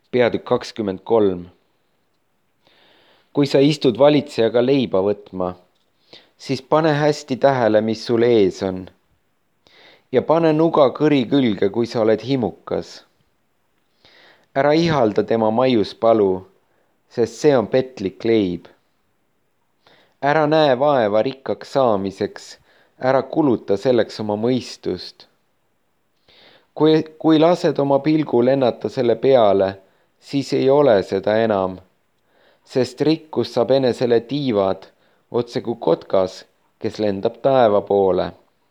Peatükk 23. Kui sa istud valitsejaga leiba võtma, siis pane hästi tähele, mis sul ees on. Ja pane nuga kõri külge, kui sa oled himukas. Ära ihalda tema maiuspalu, sest see on petlik leib. Ära näe vaeva rikkaks saamiseks, ära kuluta selleks oma mõistust. Kui lased oma pilgu lennata selle peale, siis ei ole seda enam, sest rikkus saab enesele tiivad, otse kui kotkas, kes lendab taeva poole.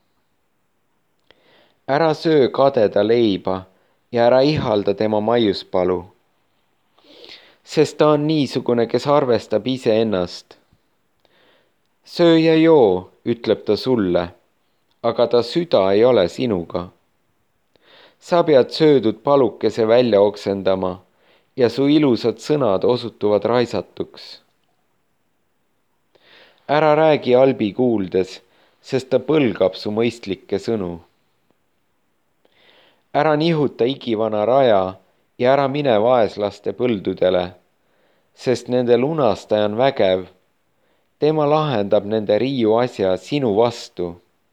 Ära söö kadeda leiba ja ära ihalda tema maiuspalu, sest ta on niisugune, kes arvestab iseennast. Söö ja joo, ütleb ta sulle, aga ta süda ei ole sinuga. Sa pead söödud palukese välja oksendama ja su ilusad sõnad osutuvad raisatuks. Ära räägi halbi kuuldes, sest ta põlgab su mõistlikke sõnu. Ära nihuta igivana raja ja ära mine vaeslaste põldudele, sest nende lunastaja on vägev. Tema lahendab nende riiu asja sinu vastu.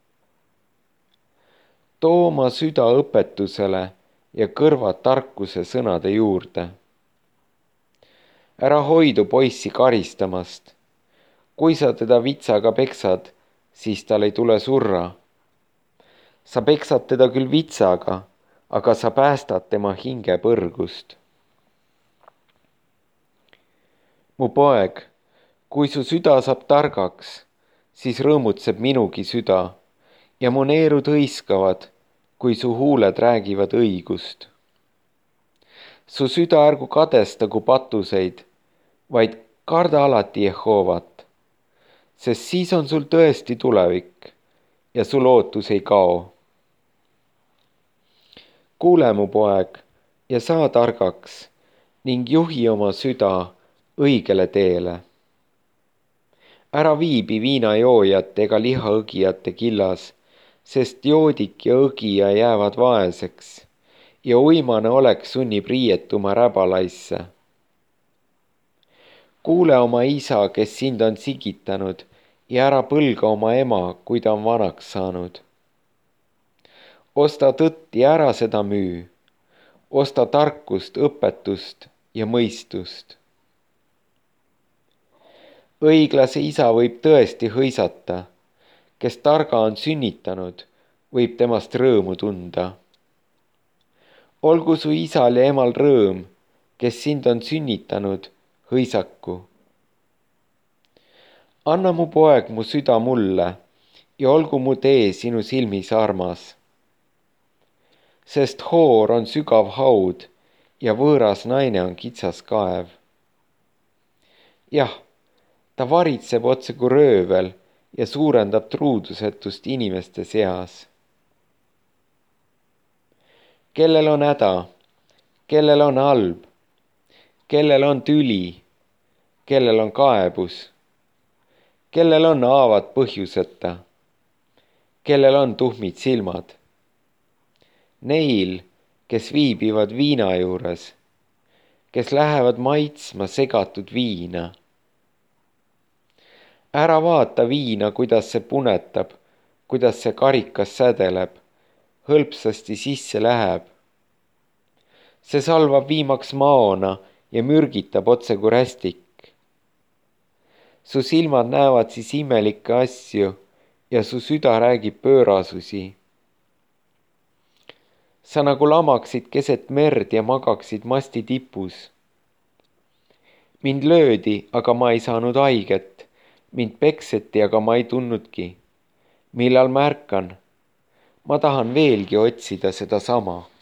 Too oma süda õpetusele ja kõrvad tarkuse sõnade juurde. Ära hoidu poissi karistamast. Kui sa teda vitsaga peksad, siis tal ei tule surra. Sa peksad teda küll vitsaga, aga sa päästad tema hinge põrgust. Mu poeg, kui su süda saab targaks, siis rõõmutseb minugi süda ja mu neerud hõiskavad, kui su huuled räägivad õigust. Su süda ärgu kadestagu patuseid, vaid karda alati Jehoovat, sest siis on sul tõesti tulevik ja sul ootus ei kao. Kuule, mu poeg, ja saa targaks ning juhi oma süda õigele teele. Ära viibi viinajoojate ega lihaõgijate killas, sest joodik ja õgija jäävad vaeseks ja uimane olek sunnib riietuma räbalaisse. Kuule oma isa, kes sind on sigitanud, ja ära põlga oma ema, kui ta on vanaks saanud. Osta tõtt ja ära seda müü. Osta tarkust, õpetust ja mõistust. Õiglase isa võib tõesti hõisata, kes targa on sünnitanud, võib temast rõõmu tunda. Olgu su isal ja emal rõõm, kes sind on sünnitanud, hõisaku. Anna mu poeg mu süda mulle ja olgu mu tee sinu silmis armas. Sest hoor on sügav haud ja võõras naine on kitsas kaev. Jah, ta varitseb otse kui röövel ja suurendab truudusetust inimeste seas. Kellel on häda, kellel on halb, kellel on tüli, kellel on kaebus, kellel on haavad põhjuseta, kellel on tuhmid silmad. Neil, kes viibivad viina juures, kes lähevad maitsma segatud viina. Ära vaata viina, kuidas see punetab, kuidas see karikas sädeleb, hõlpsasti sisse läheb. See salvab viimaks maona ja mürgitab otse kui rästik. Su silmad näevad siis imelikke asju ja su süda räägib pöörasusi. Sa nagu lamaksid keset merd ja magaksid masti tipus. Mind löödi, aga ma ei saanud haiget. Mind pekseti, aga ma ei tundnudki. Millal ma ärkan? Ma tahan veelgi otsida seda sama.